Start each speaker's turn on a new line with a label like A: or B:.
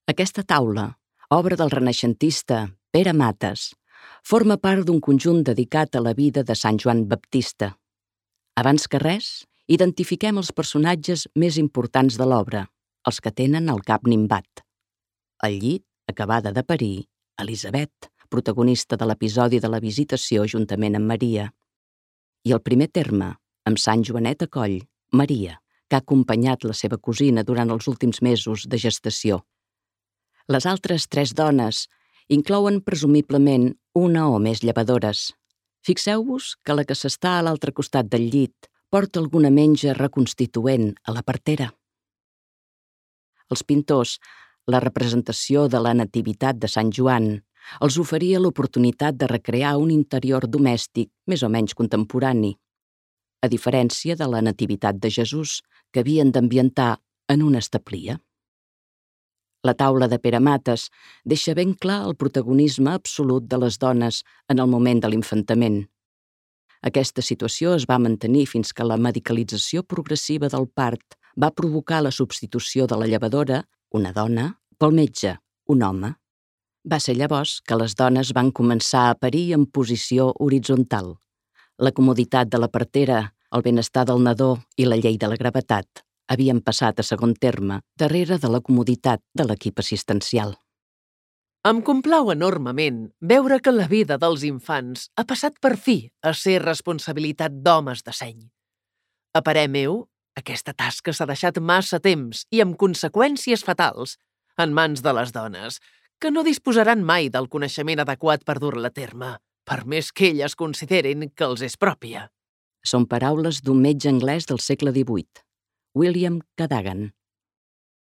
A: Aquesta taula, obra del renaixentista Pere Mates, forma part d'un conjunt dedicat a la vida de Sant Joan Baptista. Abans que res, identifiquem els personatges més importants de l'obra, els que tenen el cap nimbat. Al llit, acabada de parir, Elisabet, protagonista de l'episodi de la visitació juntament amb Maria. I el primer terme, amb Sant Joanet a coll, Maria, que ha acompanyat la seva cosina durant els últims mesos de gestació. Les altres 3 dones inclouen presumiblement una o més llevadores. Fixeu-vos que la que s'està a l'altre costat del llit porta alguna menja reconstituent a la partera. Els pintors, la representació de la nativitat de Sant Joan, els oferia l'oportunitat de recrear un interior domèstic més o menys contemporani, a diferència de la nativitat de Jesús, que havien d'ambientar en una establia. La taula de Pere Mates deixa ben clar el protagonisme absolut de les dones en el moment de l'infantament. Aquesta situació es va mantenir fins que la medicalització progressiva del part va provocar la substitució de la llevadora, una dona, pel metge, un home. Va ser llavors que les dones van començar a parir en posició horitzontal. La comoditat de la partera, el benestar del nadó i la llei de la gravetat havien passat a segon terme darrere de la comoditat de l'equip assistencial.
B: Em complau enormement veure que la vida dels infants ha passat per fi a ser responsabilitat d'homes de seny. A parer meu, aquesta tasca s'ha deixat massa temps i amb conseqüències fatals en mans de les dones, que no disposaran mai del coneixement adequat per dur-la a terme, per més que elles considerin que els és pròpia.
A: Són paraules d'un metge anglès del segle XVIII, William Cadogan.